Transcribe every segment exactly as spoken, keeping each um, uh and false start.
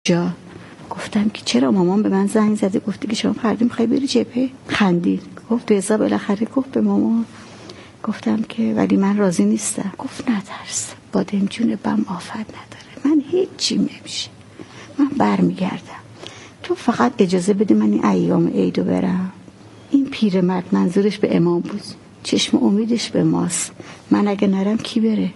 جا گفتم که چرا مامان به من زنگ زده گفته که شما فردا میخوای بری جبهه؟ خندید گفت رضا بالاخره گفت به مامان. گفتم که ولی من راضی نیستم. گفت نترس، بادم جون بم آفت نداره، من هیچی نمیشه، من برمیگردم، تو فقط اجازه بده من این ایام عیدو برم. این پیرمرد منظورش به امام بود، چشم امیدش به ماست، من اگه نرم کی بره؟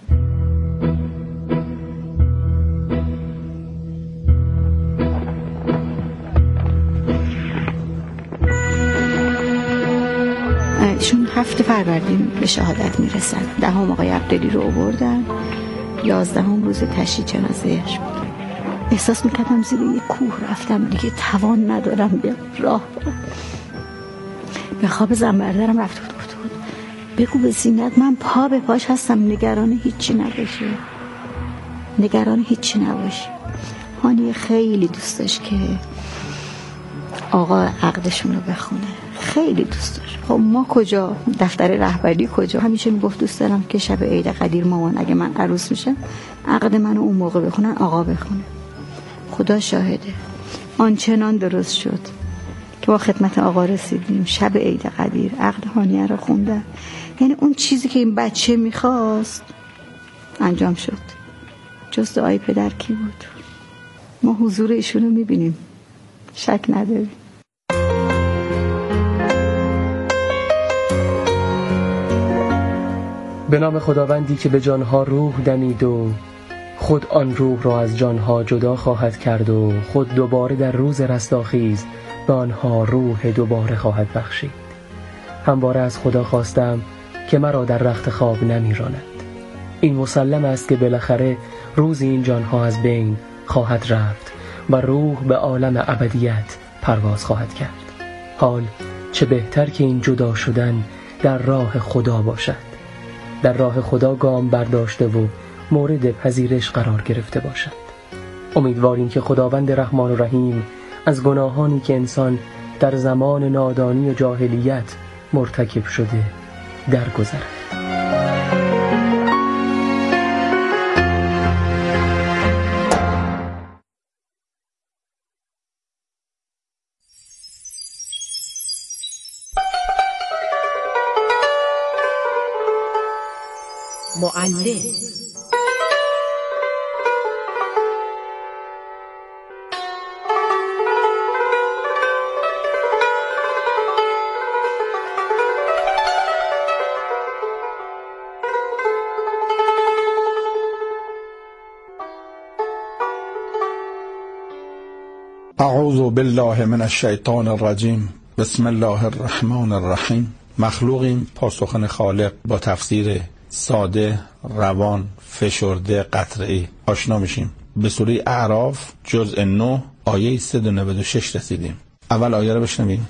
ایشون هفت فروردین به شهادت میرسن. دهم آقای عبدلی رو آوردن، یازدهم روز تشییع جنازه‌اش بود. احساس میکردم زیر یه کوه رفتم، دیگه توان ندارم بیام راه برم. به خواب زنبردرم رفت بود گفت بود بگو به زینت من پا به پاش هستم، نگران هیچی نباشه، نگران هیچی نباشه. هانی خیلی دوست داشت که آقا عقدشون رو بخونه، خیلی دوست داشت. خب ما کجا، دفتر رهبری کجا؟ همیشه میگفت دوست دارم که شب عید قدیر مامان اگه من عروس میشم عقد منو اون موقع بخونن، آقا بخونه. خدا شاهده آنچنان درست شد که با خدمت آقا رسیدیم، شب عید قدیر عقد هانیه رو خوندن. یعنی اون چیزی که این بچه میخواست انجام شد. جز دعای پدر کی بود؟ ما حضور ایشون رو میبینیم، شک نداریم. به نام خداوندی که به جانها روح دمید و خود آن روح را از جانها جدا خواهد کرد و خود دوباره در روز رستاخیز به آنها روح دوباره خواهد بخشید. همواره از خدا خواستم که مرا در رخت خواب نمیراند. این مسلم است که بالاخره روز این جانها از بین خواهد رفت و روح به عالم ابدیت پرواز خواهد کرد. حال چه بهتر که این جدا شدن در راه خدا باشد، در راه خدا گام برداشته و مورد پذیرش قرار گرفته باشد. امیدواریم که خداوند رحمان و رحیم از گناهانی که انسان در زمان نادانی و جاهلیت مرتکب شده درگذرد. معلم اعوذ بالله من الشیطان الرجیم. بسم الله الرحمن الرحیم. مخلوقیم، پاسخن خالق با تفسیر ساده، روان، فشرده، قطعی آشنا میشیم. به سوره اعراف جزء نه آیه صد و نود و شش رسیدیم. اول آیه رو بشنویم.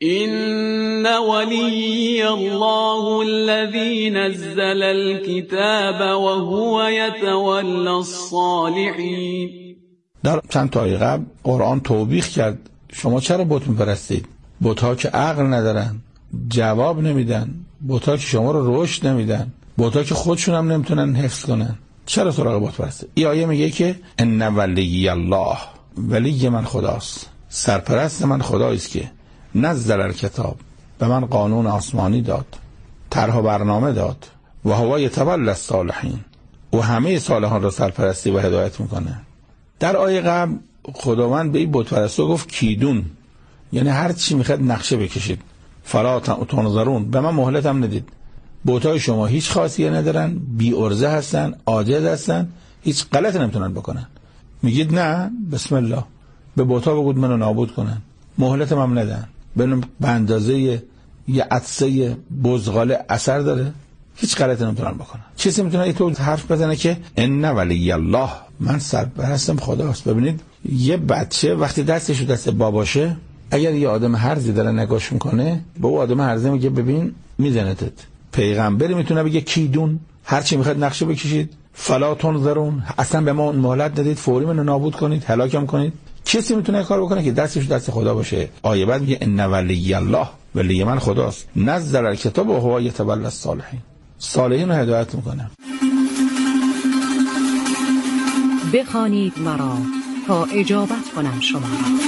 إن ولي الله الذي نزل الكتاب وهو يتولى الصالحين. در چند تا آیه قبل قرآن توبیخ کرد شما چرا بت میپرستید؟ بت‌ها که عقل ندارن، جواب نمیدن، بت‌ها که شما رو رشد نمیدن، بت‌ها که خودشون هم نمیتونن حفظ کنن، چرا سراغ بت پرستید؟ این آیه میگه که ان ولی الله، ولی من خداست، سرپرست من خداییست که نزل الکتاب، به من قانون آسمانی داد، طرح و برنامه داد، و هو یتولی الصالحین، و همه صالحان را سرپرستی و هدایت میکنه. در آیه قبل خداوند به این بت پرستو گفت کیدون، یعنی هر چی میخواد نقشه بکشید، فلا تنظرون، به من مهلتم ندید. بت‌های شما هیچ خاصیه ندارن، بی ارزه هستن، عاجز هستن، هیچ غلطی نمیتونن بکنن. میگید نه، بسم الله، به بت‌ها بگید منو نابود کنن، مهلتم هم ندن، ببینم به اندازه یه عطسه بزغاله اثر داره، هیچ غلطی نمیتونن بکنن. چیزی میتونه اینطور حرف بزنه که ان ولی الله، من سرپرستم خداست. ببینید یه بچه وقتی دستش دست باباشه، اگر یه آدم هرزی داره نگاش میکنه، به اون آدم هرزی میگه ببین میزنتت. پیغمبری میتونه بگه کیدون، هر چی میخواد نقشه بکشید، فلا تنظرون، اصلا به ما مهلت ندید، فوری منو نابود کنید، هلاکم کنید. کسی میتونه کار بکنه که دستش دست خدا باشه؟ آیه بعد میگه ان ولی الله، ولی من خداست، نزل الکتاب و هو یتولی الصالحین، صالحین رو هدایت میکنه. بخوانید مرا تا اجابت کنم شما را.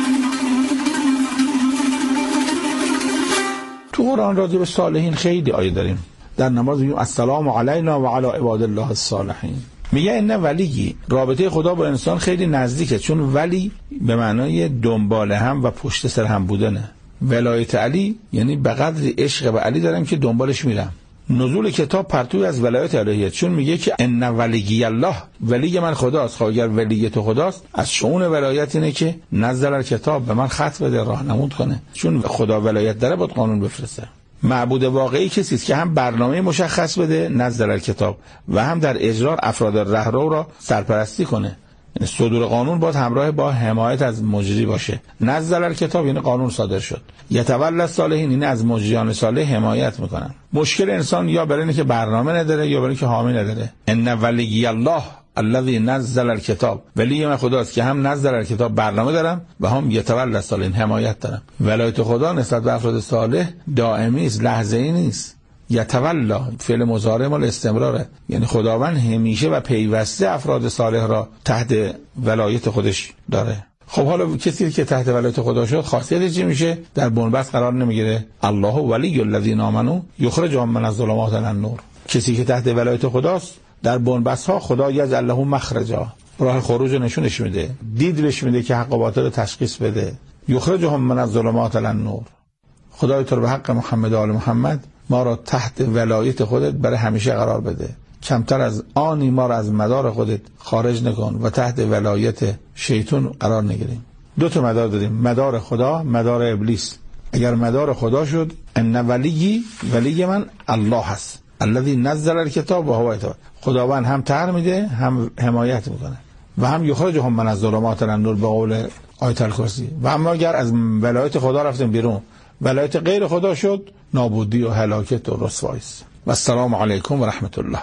تو قرآن راجع به صالحین خیلی آیه داریم. در نماز میگیم السلام علینا و علی عباد الله الصالحین. میگه این ولیگی رابطه خدا با انسان خیلی نزدیکه، چون ولی به معنای دنبال هم و پشت سر هم بودنه. ولایت علی یعنی به قدر عشق به علی دارم که دنبالش میرم. نزول کتاب پرتوی از ولایت الهیه، چون میگه که ان ولی الله، ولی من خداست. خب اگر ولی تو خداست، از شؤون ولایت اینه که نزل کتاب، به من خط بده، راهنمود کنه. چون خدا ولایت داره، باید قانون بفرسته. معبود واقعی کسی است که هم برنامه مشخص بده، نزل کتاب، و هم در اجرا افراد رهرو را سرپرستی کنه. یعنی صدور قانون باید همراه با حمایت از مجری باشه. نزل کتاب یعنی قانون صادر شد. یتولی الصالحین، این از مجریان صالح حمایت میکنن. مشکل انسان یا برای اینکه برنامه نداره یا برای اینکه حامی نداره. ان ولی الله الذی نزل الکتاب، ولی من خداست که هم نزل الکتاب برنامه دارم و هم یتولی الصالحین حمایت دارم. ولایت خدا نسبت به افراد صالح دائمی است، لحظه‌ای نیست. یتولی فعل مضارع مال استمراره، یعنی خداوند همیشه و پیوسته افراد صالح را تحت ولایت خودش داره. خب حالا کسی که تحت ولایت خدا شد خاصیتش چی میشه؟ در بنبست قرار نمیگیره. الله ولی الذین آمنوا یخرجهم من الظلمات الی النور. کسی که تحت ولایت خداست در بنبست ها خدا یجعل له مخرجا، راه خروج نشونش میده، دید بهش میده که حق و باطل تشخیص بده. یخرجهم من الظلمات الی النور. خدای تو به حق محمد و آل محمد ما را تحت ولایت خودت برای همیشه قرار بده. کمتر از آنی ما را از مدار خودت خارج نکن و تحت ولایت شیطان قرار نگیریم. دو تا مدار داریم، مدار خدا، مدار ابلیس. اگر مدار خدا شد، ان ولی ولی من الله هست، الذی نزل الکتاب و هو یتولی. خداوند هم طهر میده، هم حمایت میکنه و هم یخرجهم من الظلمات الی النور به قول آیت الکرسی. و اما اگر از ولایت خدا رفتیم بیرون، ولایت غیر خدا شد، نابودی و هلاکت و رسوایی است. و السلام علیکم و رحمت الله.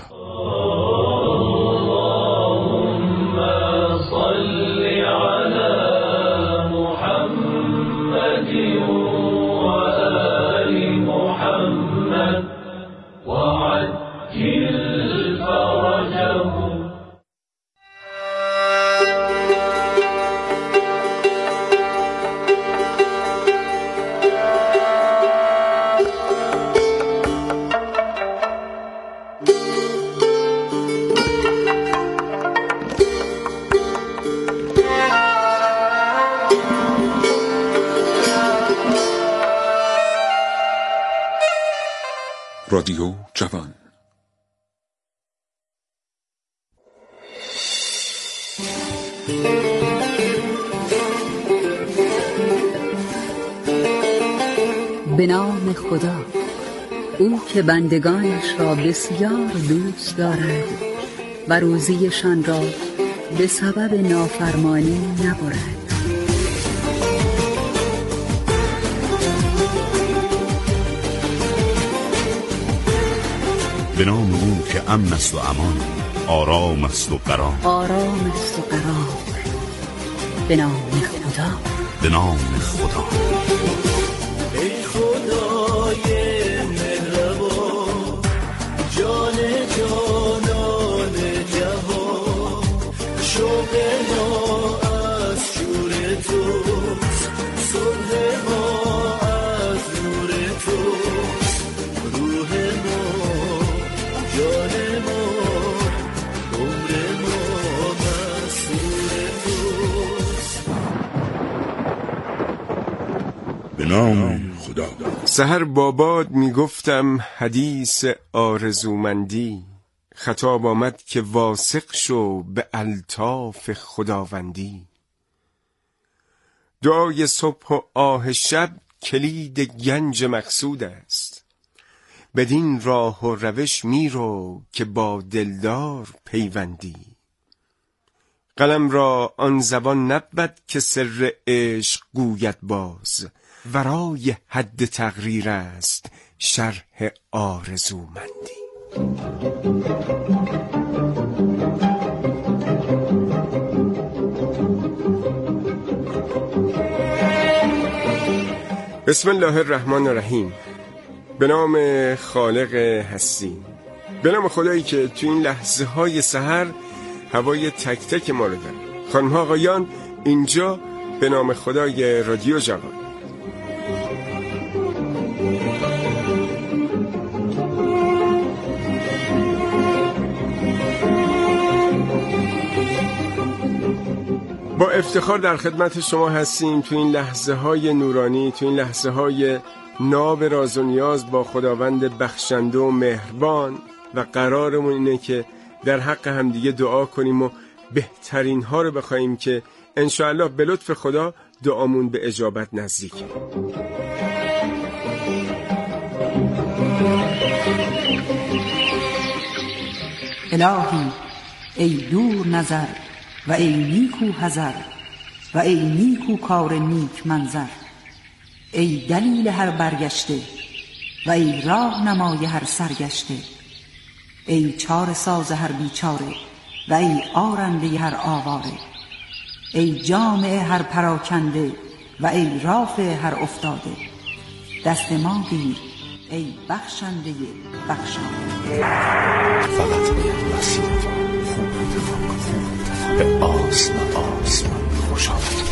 رادیو جوان. به نام خدا، او که بندگانش را بسیار دوست دارد و روزیشان را به سبب نافرمانی نبرد. به نام او که امن است و امان، آرام است و قرار، آرام است و قرار. به نام خدا، به نام خدا. ای خدای مهربان، جان جانان جهان، شوق ما از شور توست، صبح ما از نور توست، روح ما جان ما عمر ما مسئول توست. به نام خدا. سحر باباد میگفتم حدیث آرزومندی، خطاب آمد که واثق شو به الطاف خداوندی. دعای صبح و آه شب کلید گنج مقصود است، بدین راه و روش میرو که با دلدار پیوندی. قلم را آن زبان نبود که سر عشق گوید باز، ورای حد تقریر است شرح آرزومندی. بسم الله الرحمن الرحیم. به نام خالق هستی، به نام خدایی که تو این لحظه های سحر هوای تک تک ما رو داره. خانم ها آقایان، اینجا به نام خدای رادیو جوان. با افتخار در خدمت شما هستیم تو این لحظه های نورانی، تو این لحظه های ناب راز و نیاز با خداوند بخشنده و مهربان، و قرارمون اینه که در حق همدیگه دعا کنیم و بهترین ها رو بخوایم که انشاءالله به لطف خدا دعامون به اجابت نزدیکه. الهی ای دور نظر و ای نیکو حذر و ای نیکو کار نیک منظر، ای دلیل هر برگشته و ای راه نمای هر سرگشته، ای چاره ساز هر بیچاره و ای آرنده هر آواره، ای جامع هر پراکنده و ای رافع هر افتاده، دست ما گیر ای بخشنده بخشنده. فقط باید مسیر خوب اتفاق به آسمان آسمان خوش آمد.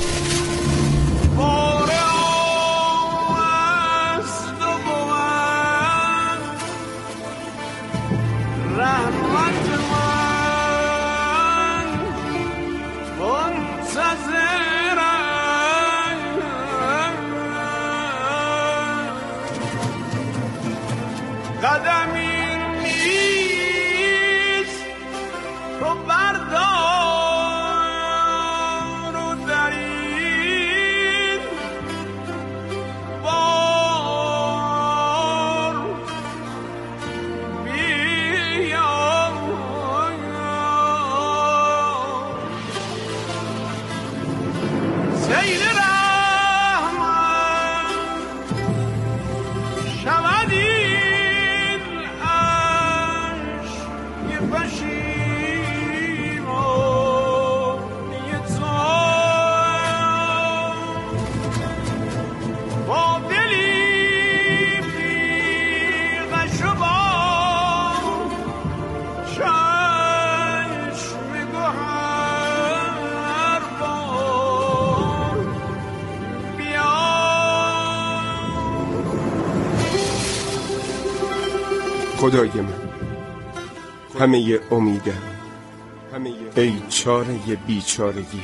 خدای من، همه امیدم، ای چاره بیچارگی،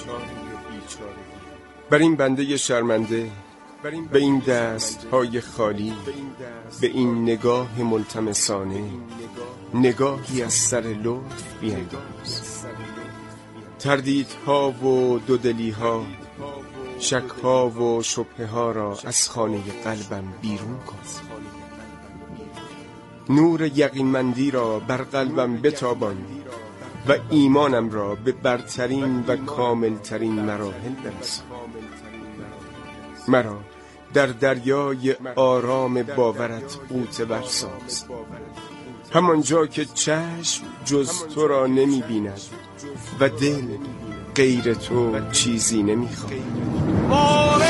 بر این بنده شرمنده، به این دست های خالی، به این نگاه ملتمسانه، نگاهی از سر لطف بینداز. تردیدها و دودلیها، شکها و شبهه ها را از خانه قلبم بیرون کن. نور یقینمندی را بر قلبم بتابان و ایمانم را به برترین و کاملترین مراحل برسان. مرا در دریای آرام باورت غوطه ور ساز، همانجا که چشم جز تو را نمی بیند و دل غیر تو چیزی نمی خواهد.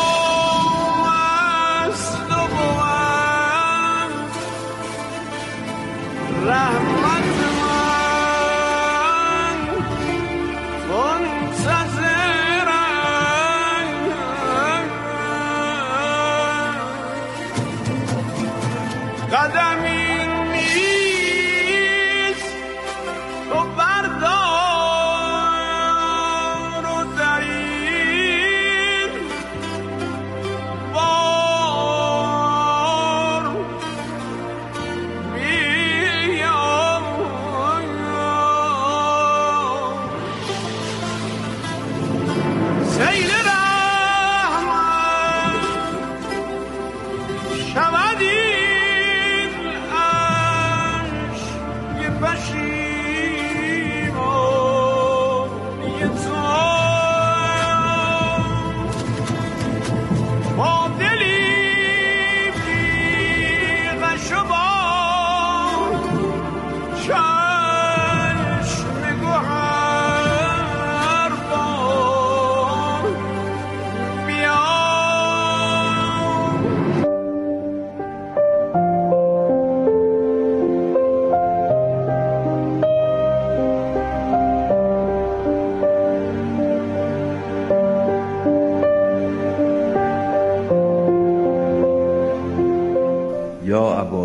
رحمت من منتظرم، قدمی نیست تو بردار و در این بار بیام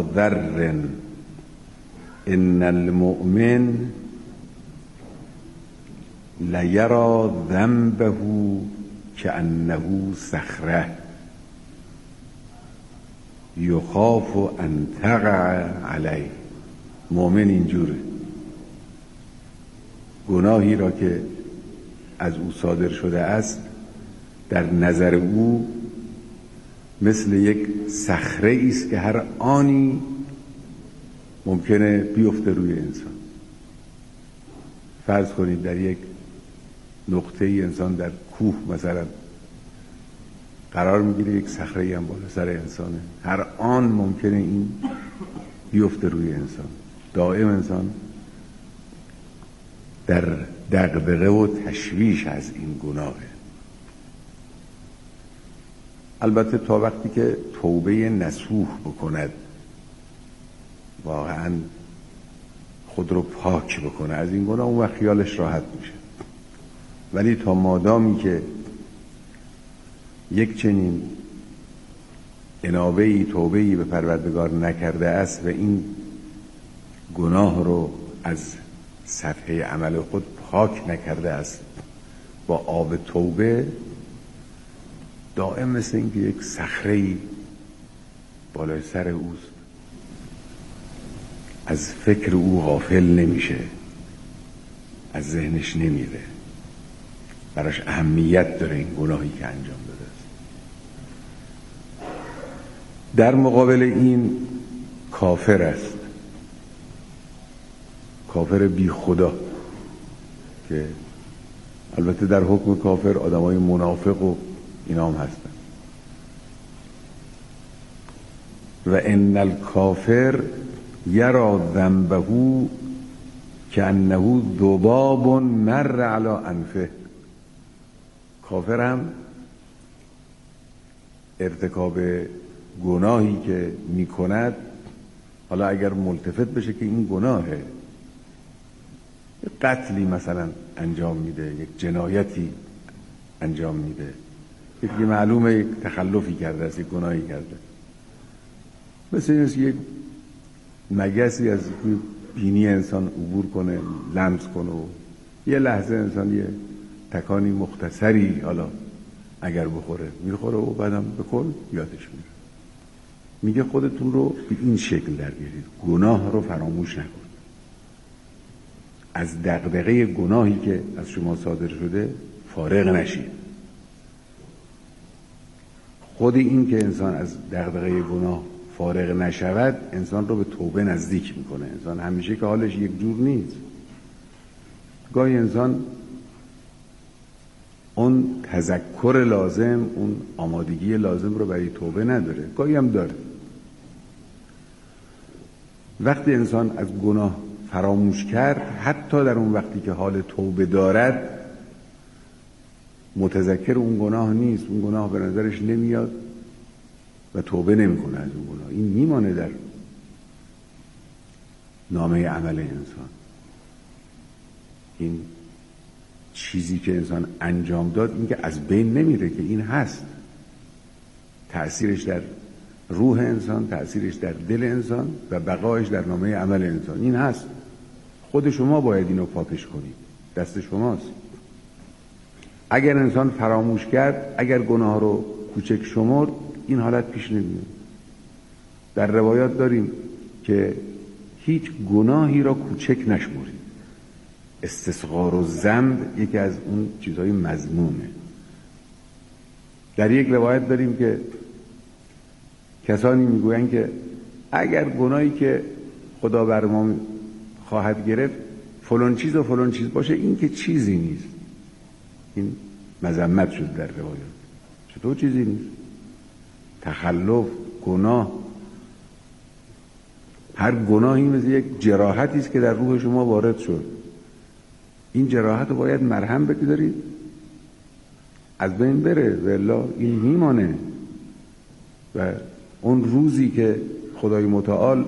ذر ان المؤمن لیرا ذنبه کأنه صخره یخاف ان تقع علیه. مؤمن اینجوره، گناهی را که از او صادر شده است در نظر او مثل یک صخره است که هر آنی ممکنه بیفته روی انسان. فرض کنید در یک نقطه ای انسان در کوه مثلا قرار میگیره، یک صخره ای هم بالا سر انسانه، هر آن ممکنه این بیفته روی انسان. دائم انسان در دغدغه و تشویش از این گناهه. البته تا وقتی که توبه نصوح بکند، واقعا خود رو پاک بکنه از این گناه، اون وقت خیالش راحت میشه. ولی تا مادامی که یک چنین انابه‌ای توبه‌ای به پروردگار نکرده است و این گناه رو از صفحه عمل خود پاک نکرده است با آب توبه، دائم مثل این که یک صخره‌ای بالای سر اوست، از فکر او غافل نمیشه، از ذهنش نمیره، براش اهمیت داره این گناهی که انجام داده است. در مقابل این کافر است، کافر بی خدا، که البته در حکم کافر آدمای منافق و اینا هم هستن. و ان الکافر یرا ذنبه کأنه ذباب مر علی انفه. کافر هم ارتکاب گناهی که میکند، حالا اگر ملتفت بشه که این گناهه، یک قتلی مثلا انجام میده، یک جنایتی انجام میده، یکی معلومه یک تخلفی کرده است، یک گناهی کرده، مثل این است یک مگسی از بینی انسان عبور کنه، لمس کنه و یه لحظه انسان یه تکانی مختصری حالا اگر بخوره میخوره و بعدم به کل یادش میره. میگه خودتون رو به این شکل در بیارید، گناه رو فراموش نکنید، از دغدغه گناهی که از شما صادر شده فارغ نشید. خود این که انسان از دغدغه گناه فارغ نشود انسان رو به توبه نزدیک میکنه. انسان همیشه که حالش یک جور نیست، گاهی انسان اون تذکر لازم، اون آمادگی لازم رو برای توبه نداره، گاهی هم داره. وقتی انسان از گناه فراموش کرد، حتی در اون وقتی که حال توبه دارد متذکر اون گناه نیست، اون گناه به نظرش نمیاد و توبه نمیکنه از اون گناه. این میمانه در نامه عمل انسان. این چیزی که انسان انجام داد این که از بین نمیره، که این هست، تأثیرش در روح انسان، تأثیرش در دل انسان و بقایش در نامه عمل انسان این هست. خود شما باید اینو پاکش کنید، دست شماست. اگر انسان فراموش کرد، اگر گناه رو کوچک شمرد، این حالت پیش نمیاد. در روایات داریم که هیچ گناهی را کوچک نشمرید. استصغار و ذنب یکی از اون چیزهای مذمومه. در یک روایت داریم که کسانی میگویند که اگر گناهی که خدا بر ما خواهد گرفت فلان چیز و فلان چیز باشه، این که چیزی نیست. این مذمت شد در روایات. چطور چیزی نیست؟ تخلف، گناه، هر گناهی مثل یک جراحتی است که در روح شما وارد شد. این جراحت رو باید مرهم بگذارید از بین بره، والا این میمانه. و اون روزی که خدای متعال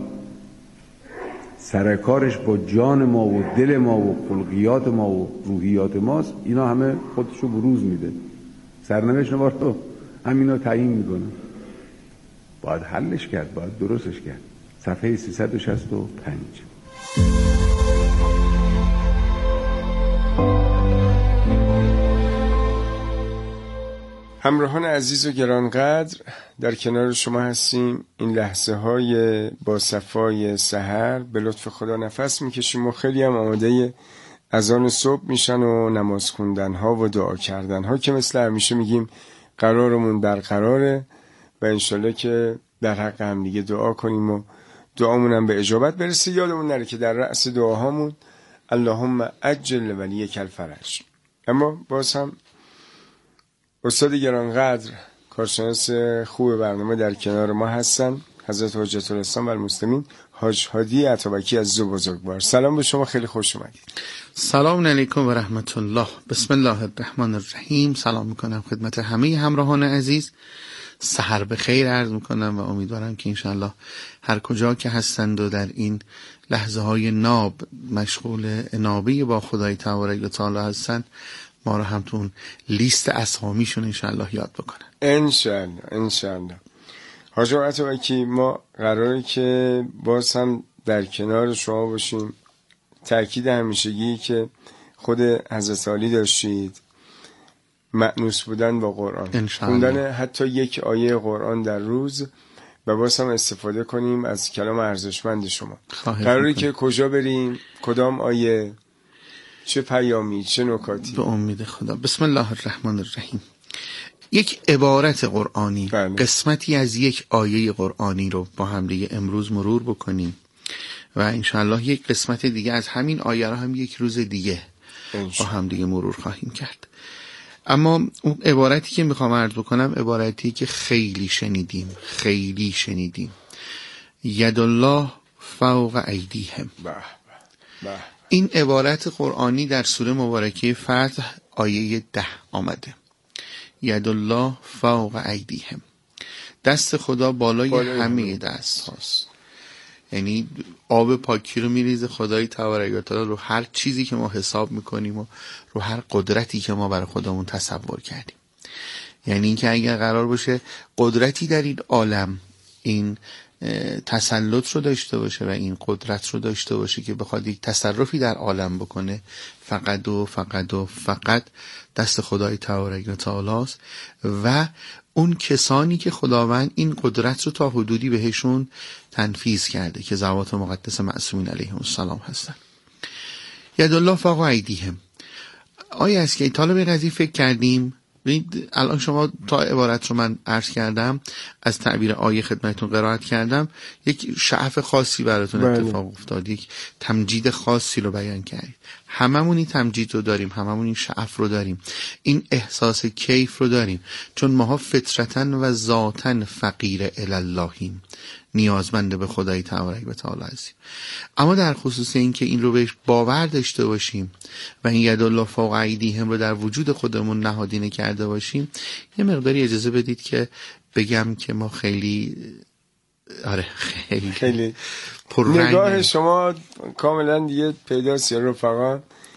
سرکارش با جان ما و دل ما و خلقیات ما و روحیات ماست، اینا همه خودشو بروز میده، سرنوشت ما رو همینا تعیین میکنه. باید حلش کرد، باید درستش کرد. صفحه سیصد و شصت و پنج. همراهان عزیز و گرانقدر، در کنار شما هستیم. این لحظه های با صفای سحر به لطف خدا نفس میکشیم و خیلی هم آماده اذان صبح میشن و نماز خوندن ها و دعا کردن ها که مثل همیشه میگیم قرارمون برقراره و انشالله که در حق هم دیگه دعا کنیم و دعامون هم به اجابت برسه. یادمون نره که در رأس دعاهامون اللهم عجل ولیک الفرج. اما باز هم استاد گرانقدر، کارشناس خوب برنامه در کنار ما هستن، حضرت حجت الاسلام و المسلمین حاج هادی عطابکی از زو بزرگوار. سلام به شما، خیلی خوش اومدید. سلام علیکم و رحمت الله. بسم الله الرحمن الرحیم. سلام میکنم خدمت همه همراهان عزیز. سحر به خیر عرض میکنم و امیدوارم که انشاءالله هر کجا که هستند و در این لحظه های ناب مشغول انابه با خدای تبارک و تعالی هستند، ما رو هم تو اون لیست اسامیشون انشاءالله یاد بکنن. انشاءالله انشاءالله. حاج عطابکی، ما قراره که باز هم در کنار شما باشیم. تأکید همیشگی که خود حضرت علی داشتید، مأنوس بودن با قرآن، خوندن حتی یک آیه قرآن در روز و باز هم استفاده کنیم از کلام ارزشمند شما. قراره که کجا بریم، کدام آیه، چه پیامی، چه نکاتی؟ به امید خدا. بسم الله الرحمن الرحیم. یک عبارت قرآنی، بله. قسمتی از یک آیه قرآنی رو با هم دیگه امروز مرور بکنیم و انشاءالله یک قسمت دیگه از همین آیه رو هم یک روز دیگه با هم دیگه مرور خواهیم کرد. اما اون عبارتی که میخوام عرض بکنم عبارتی که خیلی شنیدیم خیلی شنیدیم ید الله فوق ایدیهم. این عبارت قرآنی در سوره مبارکه فتح آیه ده آمده. ید الله فوق ایدیهم، دست خدا بالای, بالای همه دست هاست. یعنی آب پاکی رو میریزه خدای تبارک و تعالی رو هر چیزی که ما حساب میکنیم و رو هر قدرتی که ما برای خودمون تصور کردیم. یعنی اینکه اگر قرار باشه قدرتی در این عالم این تسلط رو داشته باشه و این قدرت رو داشته باشه که بخواد یک تصرفی در عالم بکنه، فقط و فقط و فقط دست خدای تبارک و تعالی است و اون کسانی که خداوند این قدرت رو تا حدودی بهشون تنفیذ کرده که ذوات مقدس معصومین علیهم السلام هستن. ید الله فوق ایدیهم. آیه است که طالب این قضیه فکر کردیم. الان شما تا عبارت رو من عرض کردم، از تعبیر آیه خدمتتون قرائت کردم، یک شعف خاصی براتون اتفاق افتاد، یک تمجید خاصی رو بیان کردید. هممون این تمجید رو داریم، هممون این شعف رو داریم، این احساس کیف رو داریم، چون ماها فطرتاً و ذاتاً فقیر الاللهیم، نیازمند به خدای تبارک و تعالی هستیم. اما در خصوص این که این رو بهش باور داشته باشیم و این ید الله فوق ایدیهم رو در وجود خودمون نهادینه کرده باشیم، یه مقداری اجازه بدید که بگم که ما خیلی آره خیلی, خیلی نگاه شما کاملا دیگه پیداست. یا رفقا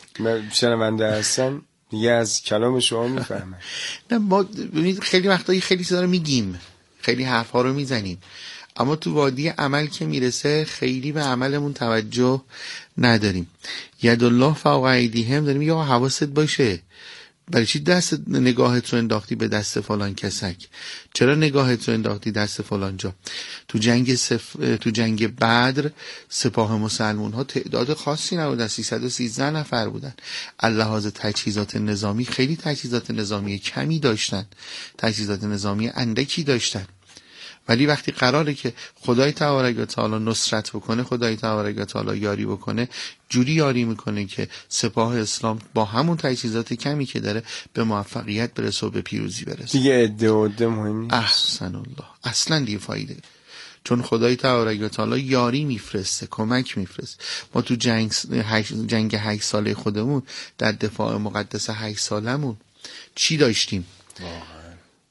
شنونده هستن دیگه از کلام شما میفهمن. نه ما ببینید خیلی وقتایی خیلی چیزا رو میگیم، خیلی حرفا رو میزنیم، اما تو وادی عمل که میرسه خیلی به عملمون توجه نداریم. ید الله فوق ایدیهم داریم، یا حواست باشه برای چی دست نگاهت رو انداختی به دست فلان کسک؟ چرا نگاهت رو انداختی دست فلان جا؟ تو جنگ سف... تو جنگ بدر سپاه مسلمون ها تعداد خاصی نبودن، سیصد و سیزده نفر بودن. لحاظ تجهیزات نظامی خیلی تجهیزات نظامی کمی داشتن، تجهیزات نظامی اندکی داشتن. ولی وقتی قراره که خدای تبارک و تعالی نصرت بکنه، خدای تبارک و تعالی یاری بکنه، جوری یاری میکنه که سپاه اسلام با همون تجهیزات کمی که داره به موفقیت برسه و به پیروزی برسه. دیگه عده و عده مهم نیست. احسن الله. اصلا دیگه فایده، چون خدای تبارک و تعالی یاری میفرسته، کمک میفرسته. ما تو جنگ جنگ هشت ساله خودمون در دفاع مقدس هشت سالمون چی داشتیم؟ واقعا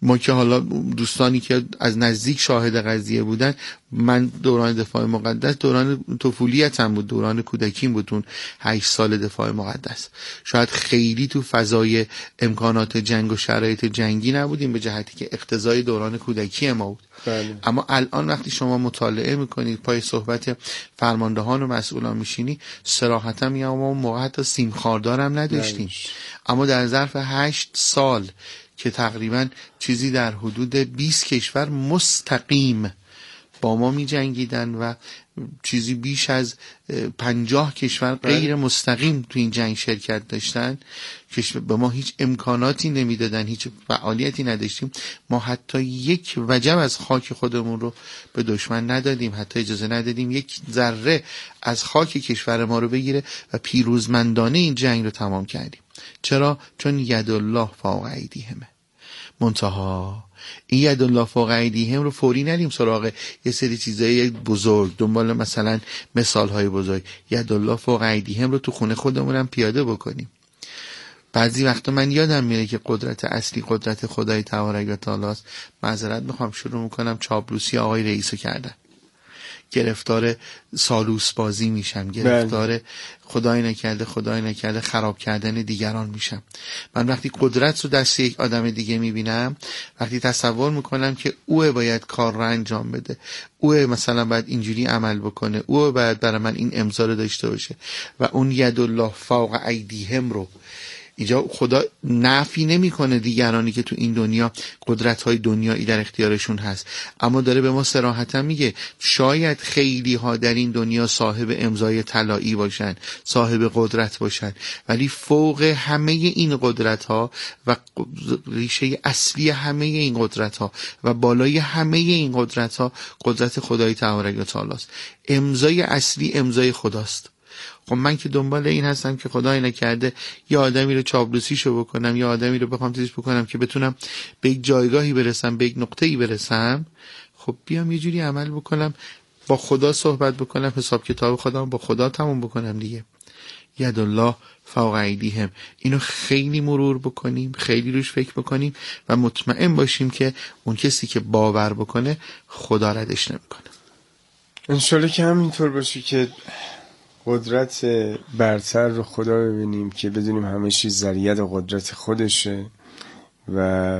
ما که حالا دوستانی که از نزدیک شاهد قضیه بودن، من دوران دفاع مقدس دوران طفولیتم بود، دوران کودکیم بود، اون هشت سال دفاع مقدس. شاید خیلی تو فضای امکانات جنگ و شرایط جنگی نبودیم به جهتی که اقتضای دوران کودکی ما بود. بله. اما الان وقتی شما مطالعه میکنید، پای صحبت فرماندهان و مسئولان میشینی، صراحتا میگم ما اون موقع حتی سیم خاردارم نداشتیم. بله. اما در ظرف هشت سال که تقریبا چیزی در حدود بیست کشور مستقیم با ما می جنگیدن و چیزی بیش از پنجاه کشور غیر مستقیم تو این جنگ شرکت داشتن که به ما هیچ امکاناتی نمیدادن، هیچ فعالیتی نداشتیم. ما حتی یک وجب از خاک خودمون رو به دشمن ندادیم، حتی اجازه ندادیم یک ذره از خاک کشور ما رو بگیره و پیروزمندانه این جنگ رو تمام کردیم. چرا؟ چون یدالله فوق ایدیهمه. منتها این یدالله فوق ایدیهم رو فوری نریم سراغ یه سری چیزای بزرگ، دنبال مثلا مثالهای بزرگ. یدالله فوق ایدیهم رو تو خونه خودمونم پیاده بکنیم. بعضی وقتا من یادم میره که قدرت اصلی قدرت خدای تبارک و تعالی است. معذرت میخوام شروع میکنم چاپلوسی آقای رئیسو کردن، گرفتار سالوس بازی میشم، گرفتار خدای نکرده خدای نکرده خراب کردن دیگران میشم. من وقتی قدرت رو دست یک آدم دیگه میبینم، وقتی تصور میکنم که اوه باید کار رو انجام بده، اوه مثلا باید اینجوری عمل بکنه، اوه باید برای من این امضا رو داشته باشه و اون یدالله فوق ایدیهم رو اینجا خدا نفی نمیکنه دیگرانی که تو این دنیا قدرت‌های دنیایی در اختیارشون هست، اما داره به ما صراحتا میگه شاید خیلی ها در این دنیا صاحب امضای طلایی باشن، صاحب قدرت باشن، ولی فوق همه این قدرت‌ها و ریشه اصلی همه این قدرت‌ها و بالای همه این قدرت‌ها قدرت خدای تبارک و تعالی است. امضای اصلی امضای خداست. خب من که دنبال این هستم که خدای نکرده یه آدمی رو چاپلوسیشو بکنم، یه آدمی رو بخوام چیزش بکنم که بتونم به یک جایگاهی برسم، به یک نقطه‌ای برسم، خب بیام یه جوری عمل بکنم، با خدا صحبت بکنم، حساب کتاب خودم با خدا تموم بکنم دیگه. یدالله فوق ایدیهم، اینو خیلی مرور بکنیم، خیلی روش فکر بکنیم و مطمئن باشیم که اون کسی که باور بکنه خدا ردش نمیکنه. انشالله که همینطور باشه که قدرت برتر رو خدا ببینیم، که بدونیم همه چیز ذریعه قدرت خودشه و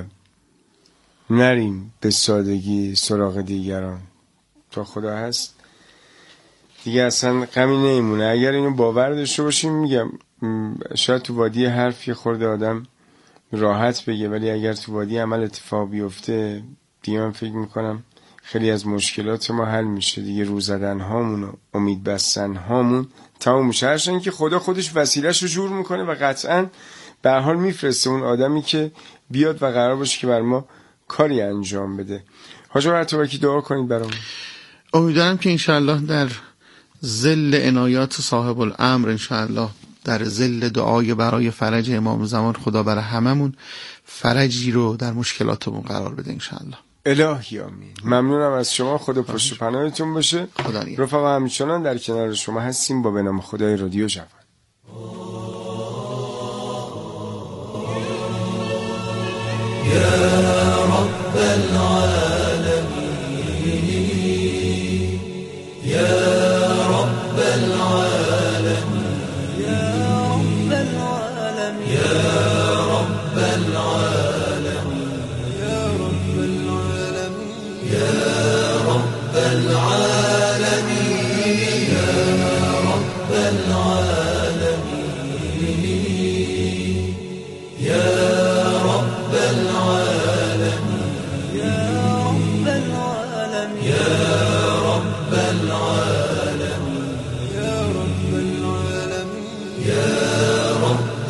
نریم به سادگی سراغ دیگران. تا خدا هست دیگه اصلا غمی نمیمونه. اگر اینو باور داشته باشیم، میگم شاید تو وادی حرف یه خورده آدم راحت بگه، ولی اگر تو وادی عمل اتفاق بیفته دیگه من فکر میکنم خیلی از مشکلات ما حل میشه دیگه. رو زدن هامون و امید بستن هامون تمام میشه. هرچند که خدا خودش وسیله‌اش رو جور میکنه و قطعا به هر حال میفرسته اون آدمی که بیاد و قرار باشه که بر ما کاری انجام بده. حاج آقا عطابکی دعا کنید برامون. امیدوارم که انشاءالله در ظل عنایات صاحب الامر، انشاءالله در ظل دعای برای فرج امام زمان، خدا برای هممون فرجی رو در مشکلاتمون قرار بده انشاءالله. الهی آمین. ممنونم از شما، خدا پشت و پناهتون باشه. رفقا همچنان در کنار شما هستیم با به نام خدای رادیو جوان. یا رب العالمین، یا رب العالمین، یا رب العالمین، العالمين يا رب العالمين، يا رب العالمين، يا رب العالمين، يا رب العالمين، يا رب العالمين، يا رب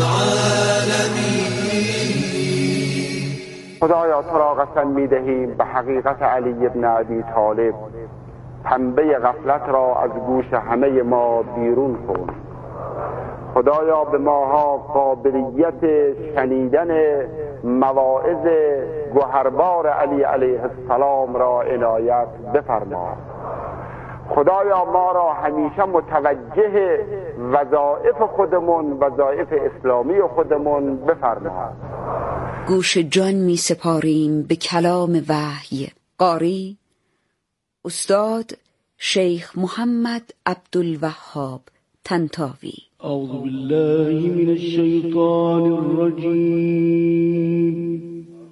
العالمين. خدایا تو را قسم می‌دهیم به حقیقت علی ابن ابی طالب، پنبه غفلت را از گوش همه ما بیرون کن. خدایا به ماها قابلیت شنیدن مواعظ گوهربار علی علیه السلام را عنایت بفرما. خدایا ما را همیشه متوجه وظایف خودمون، وظایف اسلامی خودمون بفرما. گوش جان می سپاریم به کلام وحی. قاری استاد شیخ محمد عبدالوهاب طنطاوی. اعوذ بالله من الشیطان الرجیم.